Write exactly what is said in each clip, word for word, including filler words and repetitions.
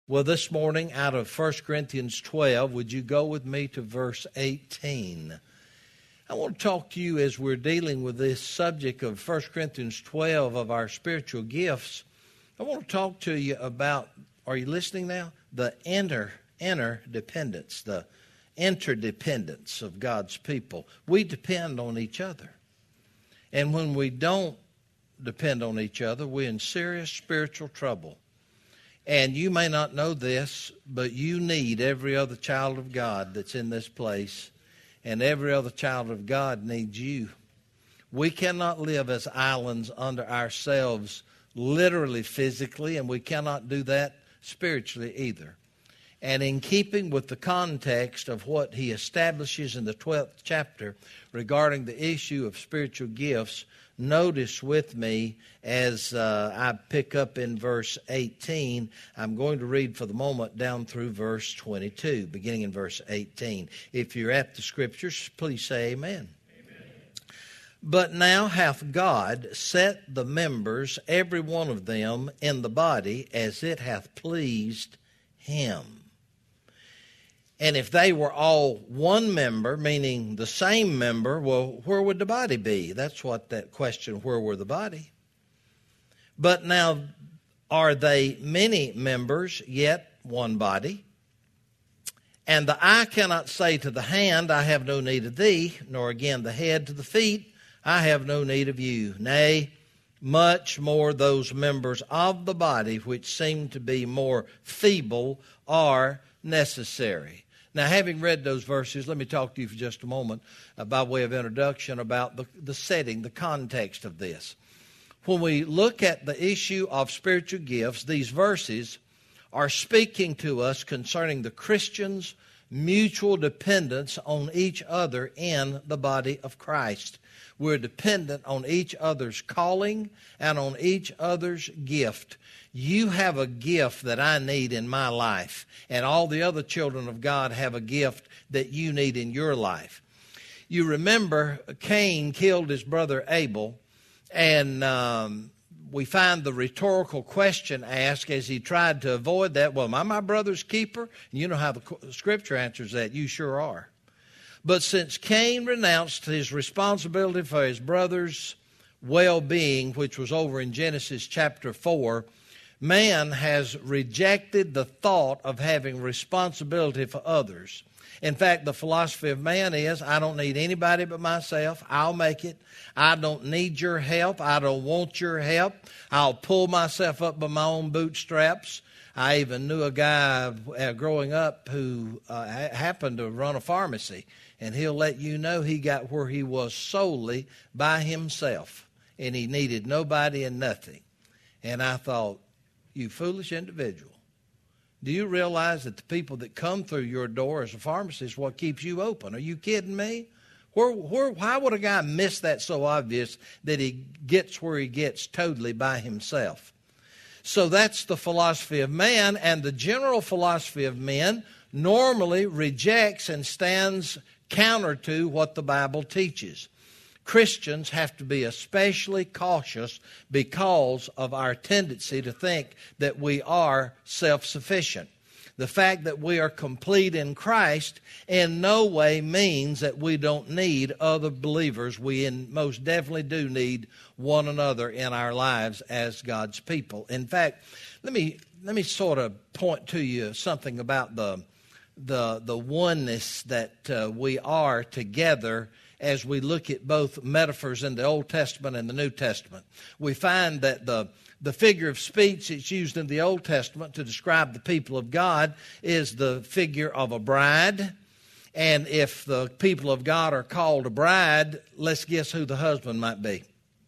Well, this morning out of First Corinthians twelve, would you go with me to verse eighteen? I want to talk to you as we're dealing with this subject of First Corinthians twelve of our spiritual gifts. I want to talk to you about, are you listening now? The inner, inner dependence, the interdependence of God's people. We depend on each other. And when we don't depend on each other, we're in serious spiritual trouble. And you may not know this, but you need every other child of God that's in this place. And every other child of God needs you. We cannot live as islands under ourselves, literally, physically, and we cannot do that spiritually either. And in keeping with the context of what he establishes in the twelfth chapter regarding the issue of spiritual gifts, notice with me as uh, I pick up in verse eighteen. I'm going to read for the moment down through verse twenty-two, beginning in verse eighteen. If you're at the Scriptures, please say amen. Amen. But now hath God set the members, every one of them, in the body as it hath pleased him. And if they were all one member, meaning the same member, well, where would the body be? That's what that question, where were the body? But now, are they many members, yet one body? And the eye cannot say to the hand, I have no need of thee, nor again the head to the feet, I have no need of you. Nay, much more those members of the body which seem to be more feeble are necessary. Now, having read those verses, let me talk to you for just a moment uh, by way of introduction about the, the setting, the context of this. When we look at the issue of spiritual gifts, these verses are speaking to us concerning the Christians' mutual dependence on each other in the body of Christ. We're dependent on each other's calling and on each other's gift. You have a gift that I need in my life, and all the other children of God have a gift that you need in your life. You remember Cain killed his brother Abel, and um, we find the rhetorical question asked as he tried to avoid that. Well, am I my brother's keeper? And you know how the Scripture answers that. You sure are. But since Cain renounced his responsibility for his brother's well-being, which was over in Genesis chapter four, man has rejected the thought of having responsibility for others. In fact, the philosophy of man is, I don't need anybody but myself. I'll make it. I don't need your help. I don't want your help. I'll pull myself up by my own bootstraps. I even knew a guy uh, growing up who uh, ha- happened to run a pharmacy, and he'll let you know he got where he was solely by himself, and he needed nobody and nothing. And I thought, you foolish individual. Do you realize that the people that come through your door as a pharmacist is what keeps you open? Are you kidding me? Where, where, why would a guy miss that so obvious that he gets where he gets totally by himself? So that's the philosophy of man, and the general philosophy of men normally rejects and stands counter to what the Bible teaches. Christians have to be especially cautious because of our tendency to think that we are self-sufficient. The fact that we are complete in Christ in no way means that we don't need other believers. We in, most definitely do need one another in our lives as God's people. In fact, let me let me sort of point to you something about the the the oneness that uh, we are together as we look at both metaphors in the Old Testament and the New Testament. We find that the, the figure of speech that's used in the Old Testament to describe the people of God is the figure of a bride. And if the people of God are called a bride, let's guess who the husband might be.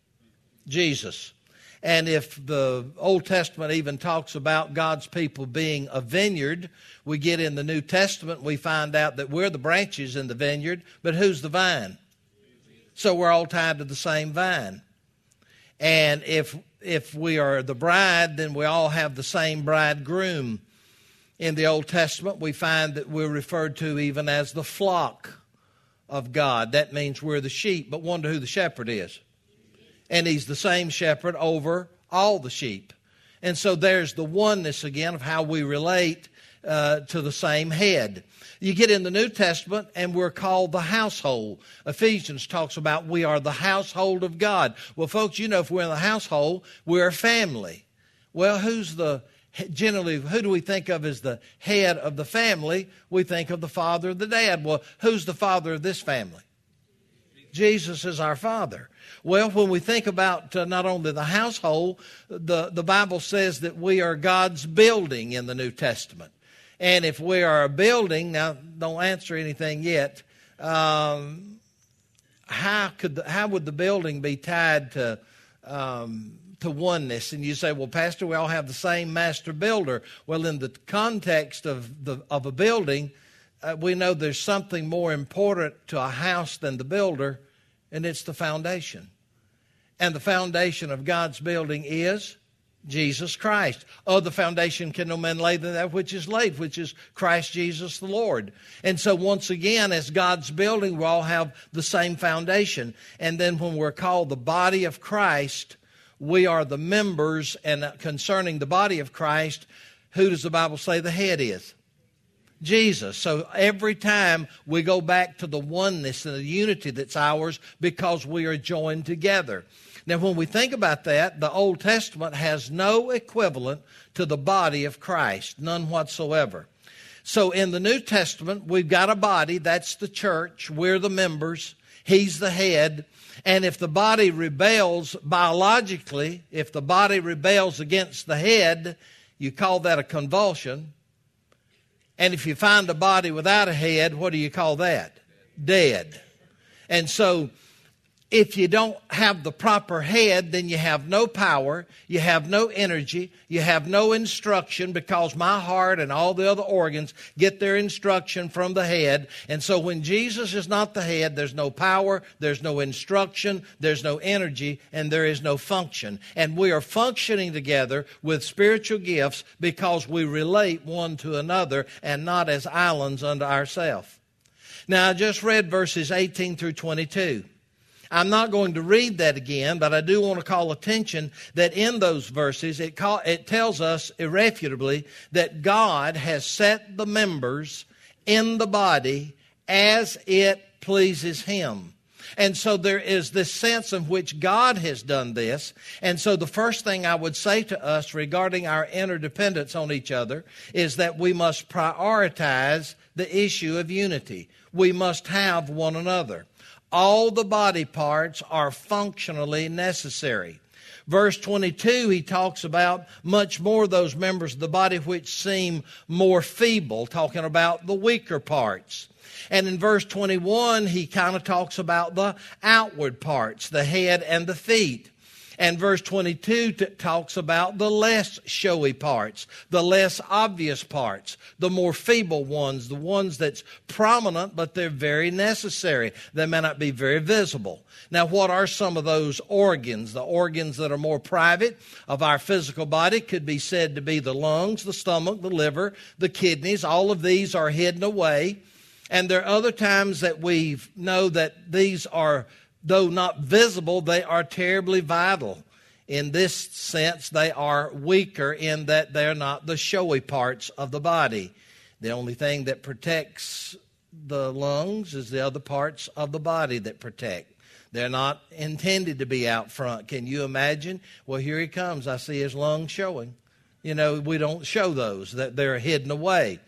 Jesus. And if the Old Testament even talks about God's people being a vineyard, we get in the New Testament, we find out that we're the branches in the vineyard, but who's the vine? So we're all tied to the same vine. And if if we are the bride, then we all have the same bridegroom. In the Old Testament, we find that we're referred to even as the flock of God. That means we're the sheep, but wonder who the shepherd is. And he's the same shepherd over all the sheep. And so there's the oneness again of how we relate uh, to the same head. You get in the New Testament and we're called the household. Ephesians talks about we are the household of God. Well, folks, you know, if we're in the household, we're a family. Well, who's the, generally, who do we think of as the head of the family? We think of the father or the dad. Well, who's the father of this family? Jesus is our father. Well, when we think about uh, not only the household, the, the Bible says that we are God's building in the New Testament. And if we are a building, now don't answer anything yet, um, how could the, how would the building be tied to um, to oneness? And you say, well, Pastor, we all have the same master builder. Well, in the context of the of a building, uh, we know there's something more important to a house than the builder, and it's the foundation. And the foundation of God's building is Jesus Christ. Oh, the foundation can no man lay than that which is laid, which is Christ Jesus the Lord. And so once again, as God's building, we all have the same foundation. And then when we're called the body of Christ, we are the members. And concerning the body of Christ, who does the Bible say the head is? Jesus. So every time we go back to the oneness and the unity that's ours because we are joined together. Now, when we think about that, the Old Testament has no equivalent to the body of Christ, none whatsoever. So in the New Testament, we've got a body, that's the church, we're the members, He's the head. And if the body rebels biologically, if the body rebels against the head, you call that a convulsion. And if you find a body without a head, what do you call that? Dead. And so if you don't have the proper head, then you have no power, you have no energy, you have no instruction, because my heart and all the other organs get their instruction from the head. And so when Jesus is not the head, there's no power, there's no instruction, there's no energy, and there is no function. And we are functioning together with spiritual gifts because we relate one to another and not as islands unto ourselves. Now, I just read verses eighteen through twenty-two. I'm not going to read that again, but I do want to call attention that in those verses, it, call, it tells us irrefutably that God has set the members in the body as it pleases Him. And so there is this sense in which God has done this. And so the first thing I would say to us regarding our interdependence on each other is that we must prioritize the issue of unity. We must have one another. All the body parts are functionally necessary. Verse twenty-two, he talks about much more those members of the body which seem more feeble, talking about the weaker parts. And in verse twenty-one, he kind of talks about the outward parts, the head and the feet. And verse twenty-two t- talks about the less showy parts, the less obvious parts, the more feeble ones, the ones that's prominent, but they're very necessary. They may not be very visible. Now, what are some of those organs? The organs that are more private of our physical body could be said to be the lungs, the stomach, the liver, the kidneys. All of these are hidden away. And there are other times that we know that these are, though not visible, they are terribly vital. In this sense, they are weaker in that they're not the showy parts of the body. The only thing that protects the lungs is the other parts of the body that protect. They're not intended to be out front. Can you imagine? Well, here he comes. I see his lungs showing. You know, we don't show those. That they're hidden away.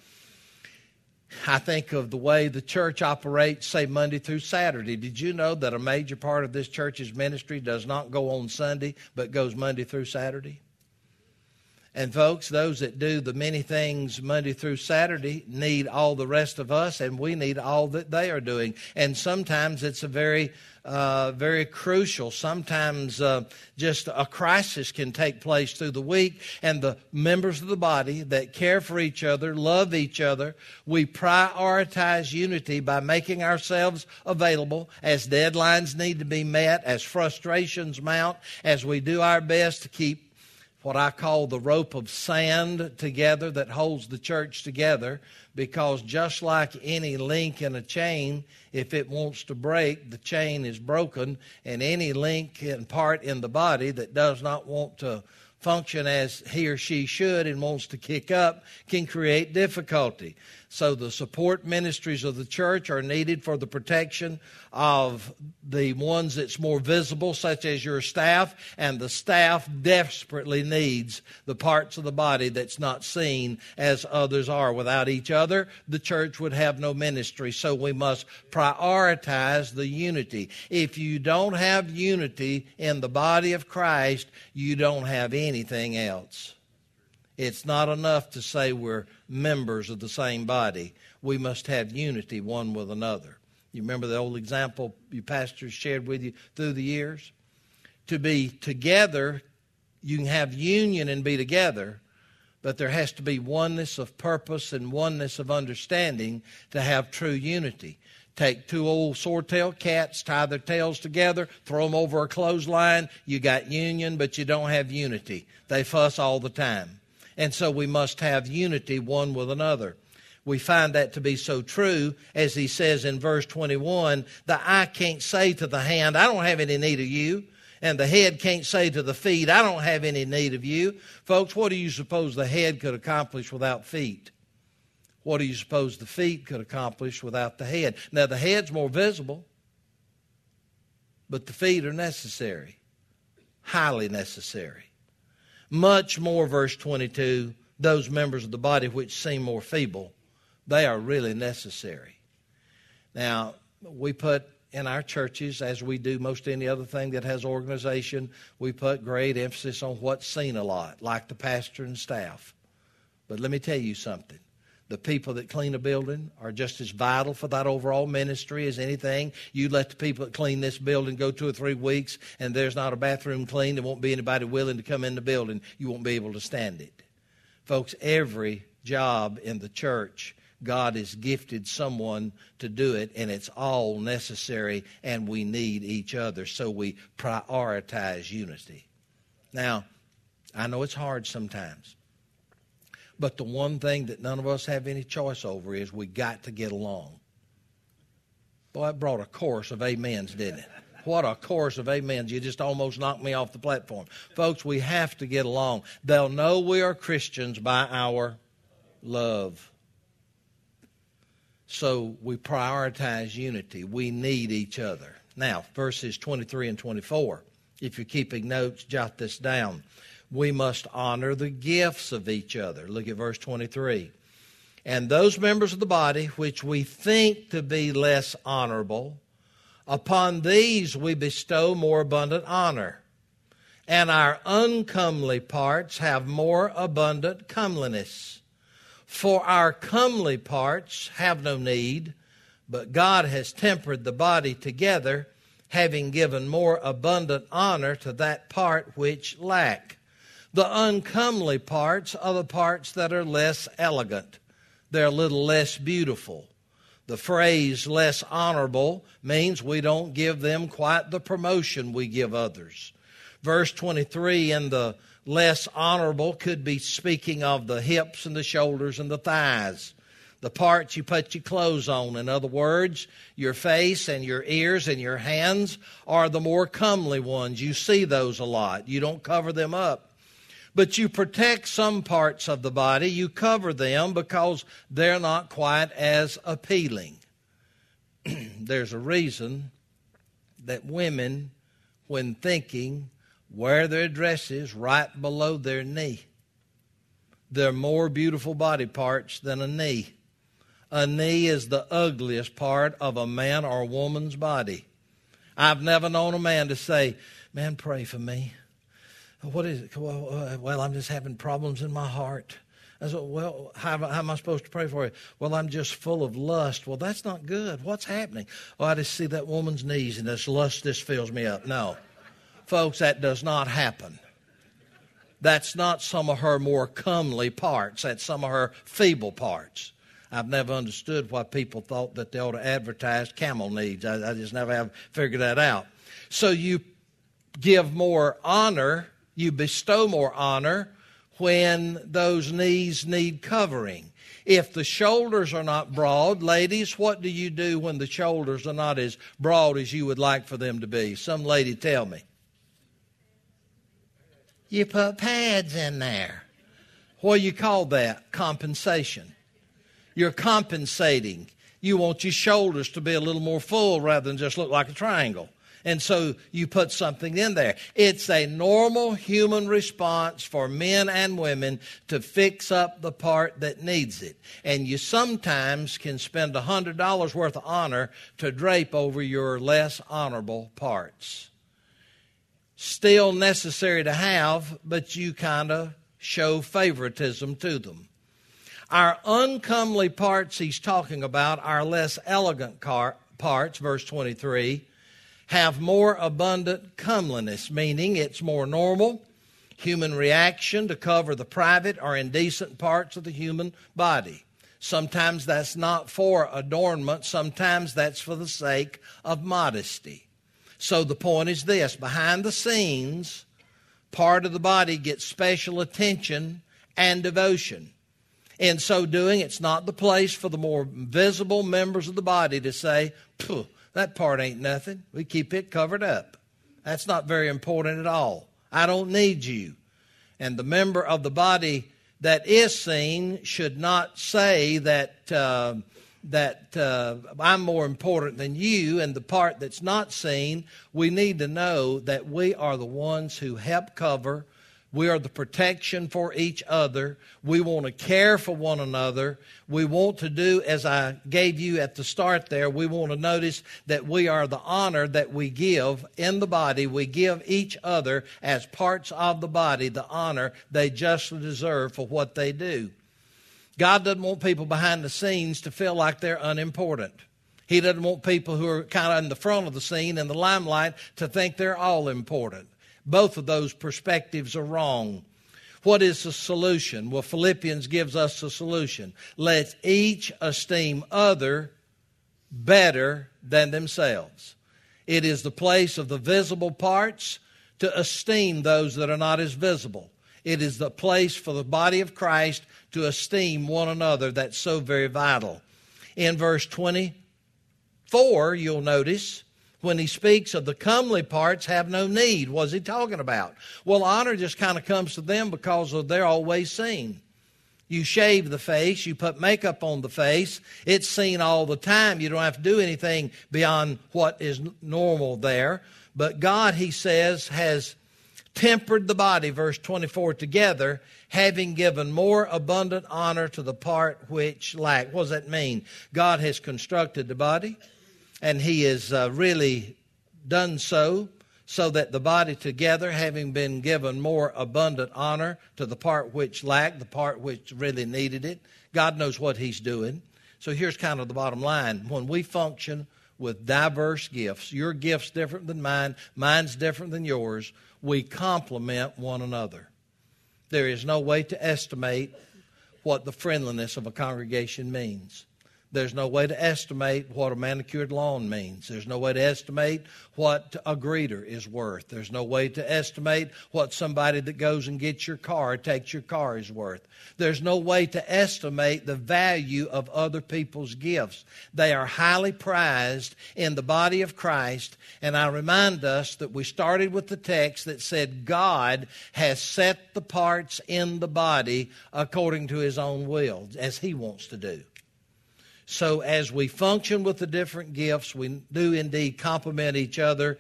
I think of the way the church operates, say, Monday through Saturday. Did you know that a major part of this church's ministry does not go on Sunday, but goes Monday through Saturday? And folks, those that do the many things Monday through Saturday need all the rest of us, and we need all that they are doing. And sometimes it's a very, uh, very crucial. Sometimes uh, just a crisis can take place through the week, and the members of the body that care for each other, love each other, we prioritize unity by making ourselves available as deadlines need to be met, as frustrations mount, as we do our best to keep what I call the rope of sand together that holds the church together, because just like any link in a chain, if it wants to break, the chain is broken, and any link and part in the body that does not want to function as he or she should and wants to kick up can create difficulty. So the support ministries of the church are needed for the protection of the ones that's more visible, such as your staff, and the staff desperately needs the parts of the body that's not seen as others are. Without each other, the church would have no ministry, so we must prioritize the unity. If you don't have unity in the body of Christ, you don't have anything else. It's not enough to say we're members of the same body. We must have unity one with another. You remember the old example your pastors shared with you through the years? To be together, you can have union and be together, but there has to be oneness of purpose and oneness of understanding to have true unity. Take two old sword-tailed cats, tie their tails together, throw them over a clothesline. You got union, but you don't have unity. They fuss all the time. And so we must have unity one with another. We find that to be so true, as he says in verse twenty-one, the eye can't say to the hand, I don't have any need of you. And the head can't say to the feet, I don't have any need of you. Folks, what do you suppose the head could accomplish without feet? What do you suppose the feet could accomplish without the head? Now, the head's more visible, but the feet are necessary, highly necessary. Much more, verse twenty-two, those members of the body which seem more feeble, they are really necessary. Now, we put in our churches, as we do most any other thing that has organization, we put great emphasis on what's seen a lot, like the pastor and staff. But let me tell you something. The people that clean a building are just as vital for that overall ministry as anything. You let the people that clean this building go two or three weeks and there's not a bathroom clean, there won't be anybody willing to come in the building. You won't be able to stand it. Folks, every job in the church, God has gifted someone to do it, and it's all necessary, and we need each other, so we prioritize unity. Now, I know it's hard sometimes. But the one thing that none of us have any choice over is we got to get along. Boy, it brought a chorus of amens, didn't it? What a chorus of amens. You just almost knocked me off the platform. Folks, we have to get along. They'll know we are Christians by our love. So we prioritize unity. We need each other. Now, verses twenty-three and twenty-four. If you're keeping notes, jot this down. We must honor the gifts of each other. Look at verse twenty-three. And those members of the body which we think to be less honorable, upon these we bestow more abundant honor. And our uncomely parts have more abundant comeliness. For our comely parts have no need, but God has tempered the body together, having given more abundant honor to that part which lack. The uncomely parts are the parts that are less elegant. They're a little less beautiful. The phrase less honorable means we don't give them quite the promotion we give others. Verse twenty-three, in the less honorable could be speaking of the hips and the shoulders and the thighs. The parts you put your clothes on. In other words, your face and your ears and your hands are the more comely ones. You see those a lot. You don't cover them up. But you protect some parts of the body. You cover them because they're not quite as appealing. There's a reason that women, when thinking, wear their dresses right below their knee. They're more beautiful body parts than a knee. A knee is the ugliest part of a man or a woman's body. I've never known a man to say, man, pray for me. What is it? Well, I'm just having problems in my heart. I said, well, how, how am I supposed to pray for you? Well, I'm just full of lust. Well, that's not good. What's happening? Oh, I just see that woman's knees and this lust just fills me up. No. Folks, that does not happen. That's not some of her more comely parts. That's some of her feeble parts. I've never understood why people thought that they ought to advertise camel knees. I, I just never have figured that out. So you give more honor, you bestow more honor when those knees need covering. If the shoulders are not broad, ladies, what do you do when the shoulders are not as broad as you would like for them to be? Some lady tell me. You put pads in there. What do you call that? Compensation. You're compensating. You want your shoulders to be a little more full rather than just look like a triangle. And so you put something in there. It's a normal human response for men and women to fix up the part that needs it. And you sometimes can spend one hundred dollars worth of honor to drape over your less honorable parts. Still necessary to have, but you kind of show favoritism to them. Our uncomely parts he's talking about, our less elegant car- parts, verse twenty-three, have more abundant comeliness, meaning it's more normal human reaction to cover the private or indecent parts of the human body. Sometimes that's not for adornment. Sometimes that's for the sake of modesty. So the point is this: behind the scenes, part of the body gets special attention and devotion. In so doing, it's not the place for the more visible members of the body to say, "Phew, that part ain't nothing. We keep it covered up. That's not very important at all. I don't need you." And the member of the body that is seen should not say that uh, that uh, I'm more important than you. And the part that's not seen, we need to know that we are the ones who help cover. We are the protection for each other. We want to care for one another. We want to do, as I gave you at the start there, we want to notice that we are the honor that we give in the body. We give each other as parts of the body the honor they justly deserve for what they do. God doesn't want people behind the scenes to feel like they're unimportant. He doesn't want people who are kind of in the front of the scene, in the limelight, to think they're all important. Both of those perspectives are wrong. What is the solution? Well, Philippians gives us the solution. Let each esteem other better than themselves. It is the place of the visible parts to esteem those that are not as visible. It is the place for the body of Christ to esteem one another. That's so very vital. In verse twenty-four, you'll notice, when he speaks of the comely parts have no need. What's he talking about? Well, honor just kind of comes to them because of they're always seen. You shave the face, you put makeup on the face, it's seen all the time. You don't have to do anything beyond what is normal there. But God, he says, has tempered the body, verse twenty-four, together, having given more abundant honor to the part which lacked. What does that mean? God has constructed the body, and he has uh, really done so, so that the body together, having been given more abundant honor to the part which lacked, the part which really needed it. God knows what he's doing. So here's kind of the bottom line. When we function with diverse gifts, your gift's different than mine, mine's different than yours, we complement one another. There is no way to estimate what the friendliness of a congregation means. There's no way to estimate what a manicured lawn means. There's no way to estimate what a greeter is worth. There's no way to estimate what somebody that goes and gets your car, takes your car, is worth. There's no way to estimate the value of other people's gifts. They are highly prized in the body of Christ. And I remind us that we started with the text that said God has set the parts in the body according to his own will, as he wants to do. So as we function with the different gifts, we do indeed complement each other.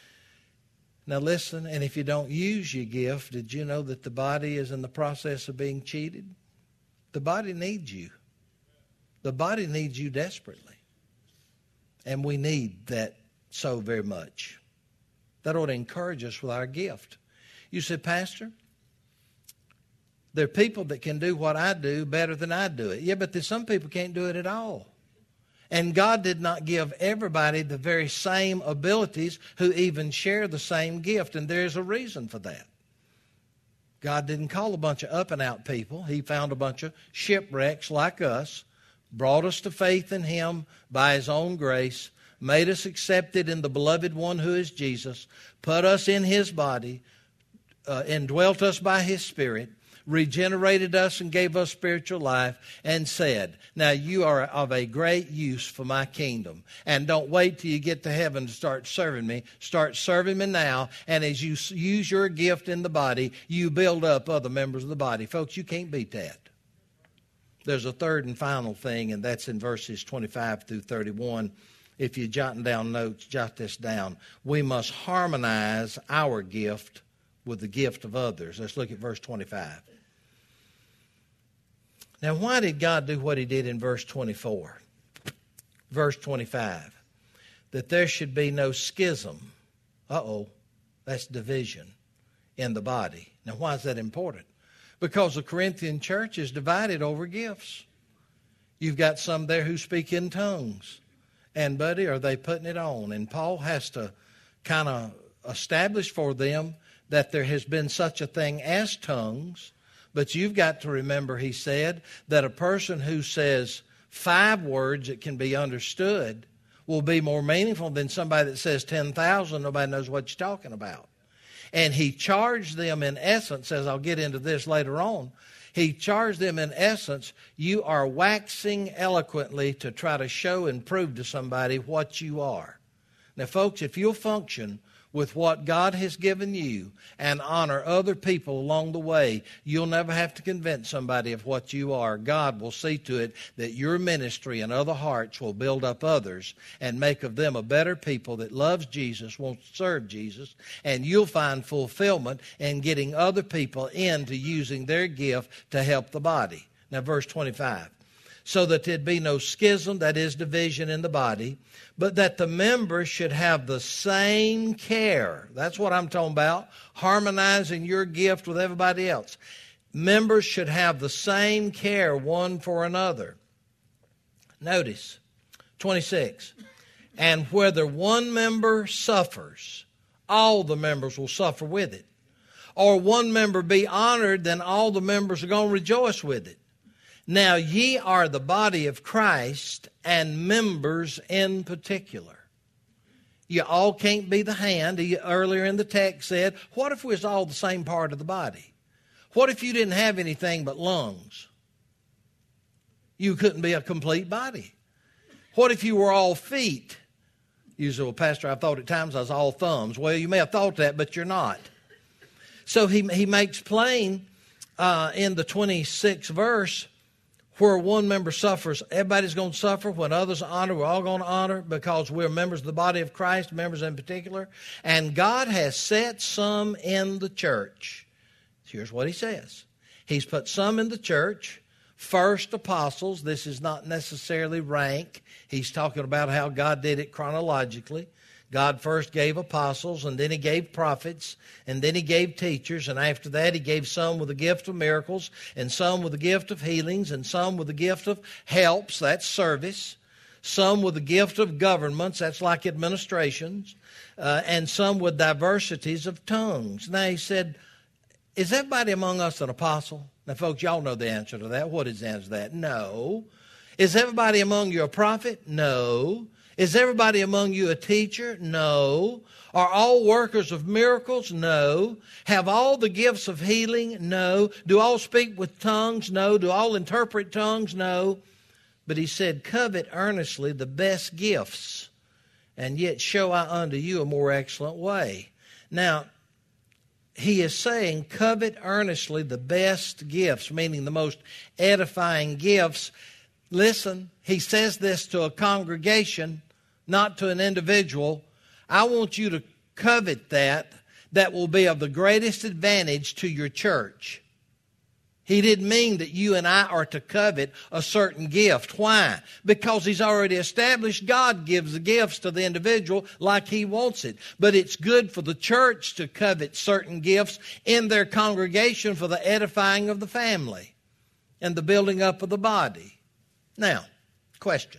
Now listen, and if you don't use your gift, did you know that the body is in the process of being cheated? The body needs you. The body needs you desperately. And we need that so very much. That ought to encourage us with our gift. You say, Pastor, there are people that can do what I do better than I do it. Yeah, but there's some people can't do it at all. And God did not give everybody the very same abilities who even share the same gift. And there's a reason for that. God didn't call a bunch of up and out people. He found a bunch of shipwrecks like us, brought us to faith in him by his own grace, made us accepted in the beloved one who is Jesus, put us in his body, uh, indwelt us by his Spirit, regenerated us and gave us spiritual life, and said, now you are of a great use for my kingdom. And don't wait till you get to heaven to start serving me. Start serving me now. And as you use your gift in the body, you build up other members of the body. Folks, you can't beat that. There's a third and final thing, and that's in verses twenty-five through thirty-one. If you're jotting down notes, jot this down. We must harmonize our gift with the gift of others. Let's look at verse twenty-five. Now, why did God do what he did in verse twenty-four? Verse twenty-five. That there should be no schism. Uh-oh, that's division in the body. Now, why is that important? Because the Corinthian church is divided over gifts. You've got some there who speak in tongues. And, buddy, are they putting it on? And Paul has to kind of establish for them that there has been such a thing as tongues. But you've got to remember, he said, that a person who says five words that can be understood will be more meaningful than somebody that says ten thousand. Nobody knows what you're talking about. And he charged them in essence, as I'll get into this later on, he charged them in essence, you are waxing eloquently to try to show and prove to somebody what you are. Now, folks, if you'll function with what God has given you and honor other people along the way, you'll never have to convince somebody of what you are. God will see to it that your ministry and other hearts will build up others and make of them a better people that loves Jesus, wants to serve Jesus, and you'll find fulfillment in getting other people into using their gift to help the body. Now, verse twenty-five. So that there'd be no schism, that is division in the body, but that the members should have the same care. That's what I'm talking about, harmonizing your gift with everybody else. Members should have the same care one for another. Notice, twenty-six, and whether one member suffers, all the members will suffer with it. Or one member be honored, then all the members are going to rejoice with it. Now ye are the body of Christ, and members in particular. You all can't be the hand. Earlier in the text said, what if we was all the same part of the body? What if you didn't have anything but lungs? You couldn't be a complete body. What if you were all feet? You say, well, Pastor, I thought at times I was all thumbs. Well, you may have thought that, but you're not. So he, he makes plain uh, in the twenty-sixth verse, where one member suffers, everybody's going to suffer. When others honor, we're all going to honor because we're members of the body of Christ, members in particular. And God has set some in the church. Here's what he says. He's put some in the church. First, apostles. This is not necessarily rank. He's talking about how God did it chronologically. God first gave apostles, and then he gave prophets, and then he gave teachers, and after that he gave some with the gift of miracles, and some with the gift of healings, and some with the gift of helps, that's service, some with the gift of governments, that's like administrations, uh, and some with diversities of tongues. Now he said, is everybody among us an apostle? Now folks, y'all know the answer to that. What is the answer to that? No. Is everybody among you a prophet? No. Is everybody among you a teacher? No. Are all workers of miracles? No. Have all the gifts of healing? No. Do all speak with tongues? No. Do all interpret tongues? No. But he said, covet earnestly the best gifts, and yet show I unto you a more excellent way. Now, he is saying, covet earnestly the best gifts, meaning the most edifying gifts. Listen, he says this to a congregation, not to an individual. I want you to covet that. That will be of the greatest advantage to your church. He didn't mean that you and I are to covet a certain gift. Why? Because he's already established God gives the gifts to the individual like he wants it. But it's good for the church to covet certain gifts in their congregation for the edifying of the family and the building up of the body. Now, question.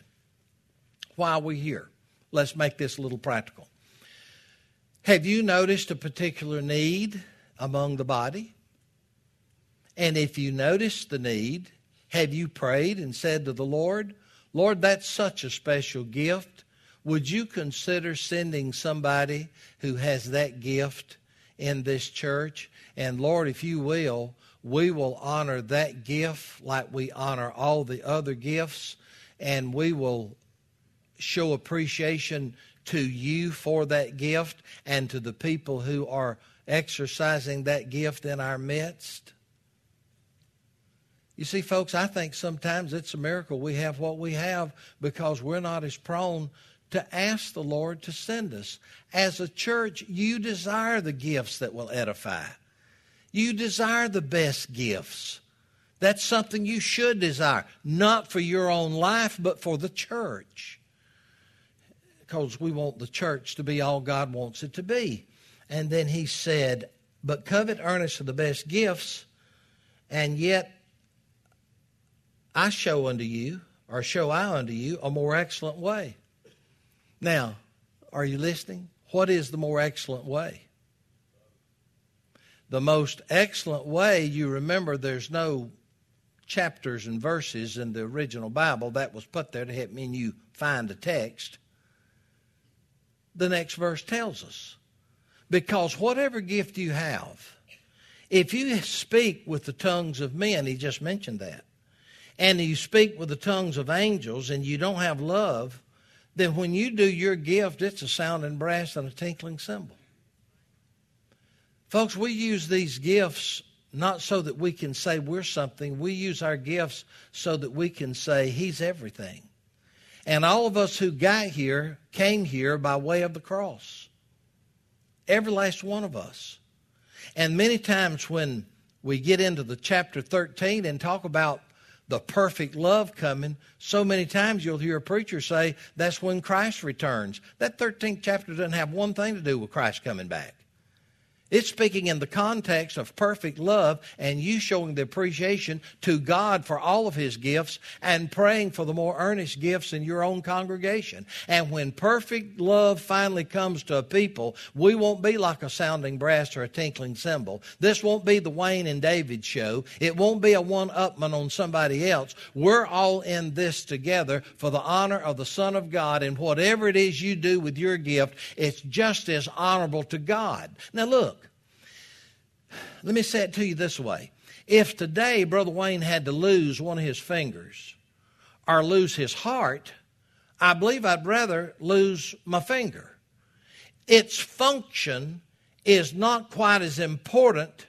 Why are we here? Let's make this a little practical. Have you noticed a particular need among the body? And if you notice the need, have you prayed and said to the Lord, Lord, that's such a special gift. Would you consider sending somebody who has that gift in this church? And Lord, if you will, we will honor that gift like we honor all the other gifts, and we will show appreciation to you for that gift and to the people who are exercising that gift in our midst. You see, folks, I think sometimes it's a miracle we have what we have because we're not as prone to ask the Lord to send us. As a church, you desire the gifts that will edify. You desire the best gifts. That's something you should desire, not for your own life, but for the church. Because we want the church to be all God wants it to be. And then he said, but covet earnestly the best gifts, and yet I show unto you, or show I unto you, a more excellent way. Now, are you listening? What is the more excellent way? The most excellent way, you remember there's no chapters and verses in the original Bible. That was put there to help me and you find the text. The next verse tells us. Because whatever gift you have, if you speak with the tongues of men, he just mentioned that, and you speak with the tongues of angels and you don't have love, then when you do your gift, it's a sounding brass and a tinkling cymbal. Folks, we use these gifts not so that we can say we're something. We use our gifts so that we can say he's everything. And all of us who got here came here by way of the cross. Every last one of us. And many times when we get into the chapter thirteen and talk about the perfect love coming, so many times you'll hear a preacher say that's when Christ returns. That thirteenth chapter doesn't have one thing to do with Christ coming back. It's speaking in the context of perfect love and you showing the appreciation to God for all of his gifts and praying for the more earnest gifts in your own congregation. And when perfect love finally comes to a people, we won't be like a sounding brass or a tinkling cymbal. This won't be the Wayne and David show. It won't be a one-upman on somebody else. We're all in this together for the honor of the Son of God, and whatever it is you do with your gift, it's just as honorable to God. Now look. Let me say it to you this way. If today Brother Wayne had to lose one of his fingers or lose his heart, I believe I'd rather lose my finger. Its function is not quite as important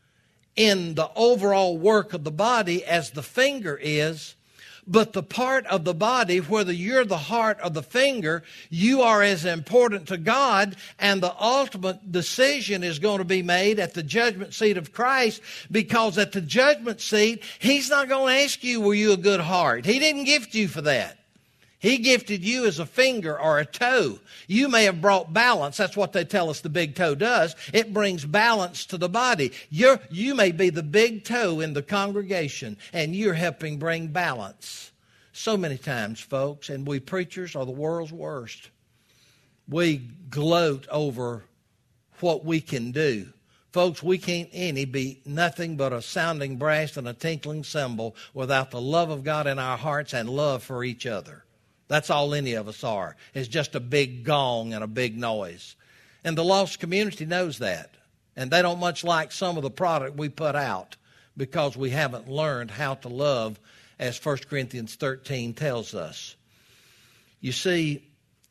in the overall work of the body as the finger is, but the part of the body, whether you're the heart or the finger, you are as important to God, and the ultimate decision is going to be made at the judgment seat of Christ, because at the judgment seat, he's not going to ask you, were you a good heart? He didn't gift you for that. He gifted you as a finger or a toe. You may have brought balance. That's what they tell us the big toe does. It brings balance to the body. You're, you may be the big toe in the congregation, and you're helping bring balance. So many times, folks, and we preachers are the world's worst. We gloat over what we can do. Folks, we can't any be nothing but a sounding brass and a tinkling cymbal without the love of God in our hearts and love for each other. That's all any of us are. It's just a big gong and a big noise. And the lost community knows that. And they don't much like some of the product we put out because we haven't learned how to love, as First Corinthians thirteen tells us. You see,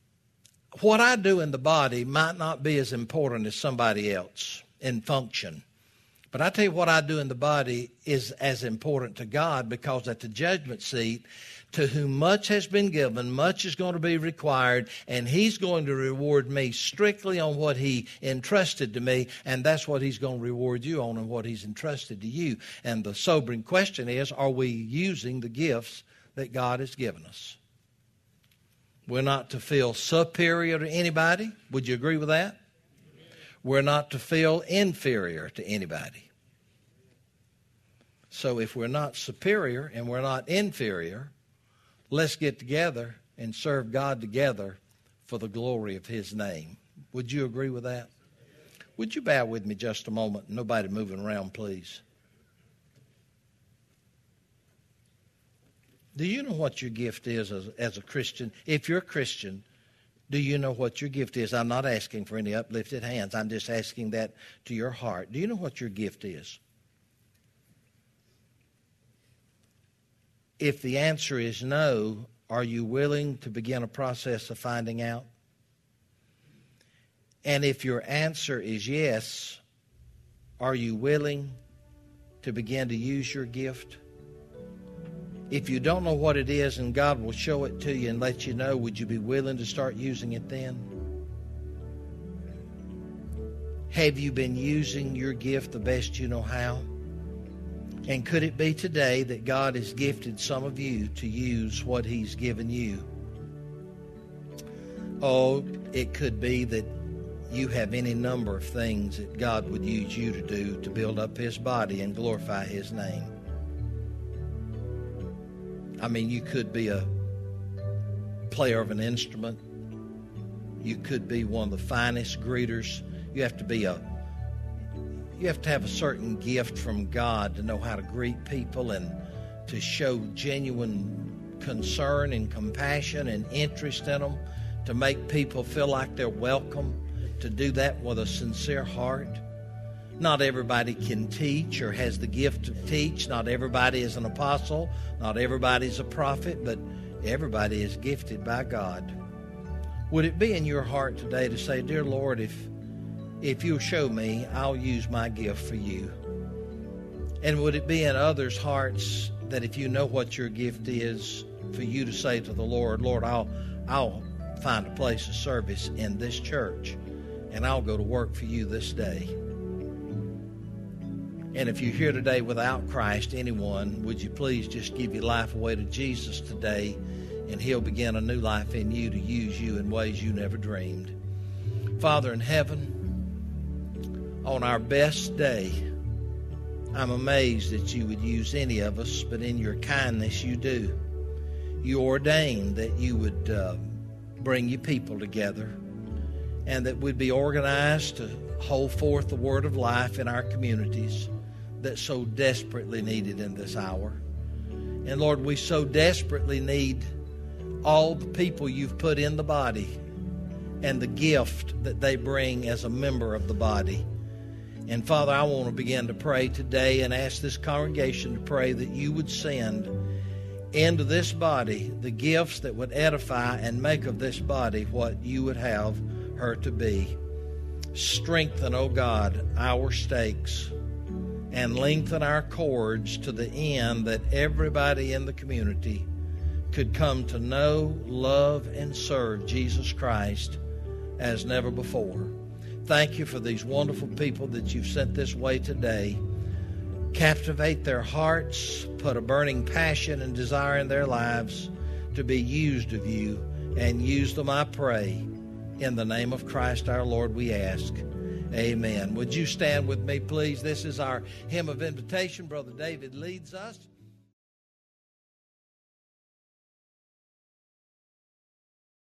what I do in the body might not be as important as somebody else in function. But I tell you, what I do in the body is as important to God, because at the judgment seat, to whom much has been given, much is going to be required, and he's going to reward me strictly on what he entrusted to me, and that's what he's going to reward you on and what he's entrusted to you. And the sobering question is, are we using the gifts that God has given us? We're not to feel superior to anybody. Would you agree with that? We're not to feel inferior to anybody. So if we're not superior and we're not inferior, let's get together and serve God together for the glory of his name. Would you agree with that? Would you bow with me just a moment? Nobody moving around, please. Do you know what your gift is as, as a Christian? If you're a Christian, do you know what your gift is? I'm not asking for any uplifted hands. I'm just asking that to your heart. Do you know what your gift is? If the answer is no, are you willing to begin a process of finding out? And if your answer is yes, are you willing to begin to use your gift? If you don't know what it is and God will show it to you and let you know, would you be willing to start using it then? Have you been using your gift the best you know how? And could it be today that God has gifted some of you to use what He's given you? Oh, it could be that you have any number of things that God would use you to do to build up His body and glorify His name. I mean, you could be a player of an instrument. You could be one of the finest greeters. You have to be a You have to have a certain gift from God to know how to greet people and to show genuine concern and compassion and interest in them, to make people feel like they're welcome, to do that with a sincere heart. Not everybody can teach or has the gift to teach. Not everybody is an apostle. Not everybody is a prophet, but everybody is gifted by God. Would it be in your heart today to say, "Dear Lord, if If you'll show me, I'll use my gift for you"? And would it be in others' hearts that if you know what your gift is, for you to say to the Lord, "Lord, I'll I'll find a place of service in this church, and I'll go to work for you this day"? And if you're here today without Christ, anyone, would you please just give your life away to Jesus today, and He'll begin a new life in you to use you in ways you never dreamed. Father in heaven, on our best day, I'm amazed that you would use any of us, but in your kindness you do. You ordained that you would uh, bring your people together and that we'd be organized to hold forth the word of life in our communities that's so desperately needed in this hour. And Lord, we so desperately need all the people you've put in the body and the gift that they bring as a member of the body. And Father, I want to begin to pray today and ask this congregation to pray that you would send into this body the gifts that would edify and make of this body what you would have her to be. Strengthen, O God, our stakes and lengthen our cords to the end that everybody in the community could come to know, love, and serve Jesus Christ as never before. Thank you for these wonderful people that you've sent this way today. Captivate their hearts, put a burning passion and desire in their lives to be used of you, and use them, I pray. In the name of Christ our Lord we ask. Amen. Would you stand with me, please? This is our hymn of invitation. Brother David leads us.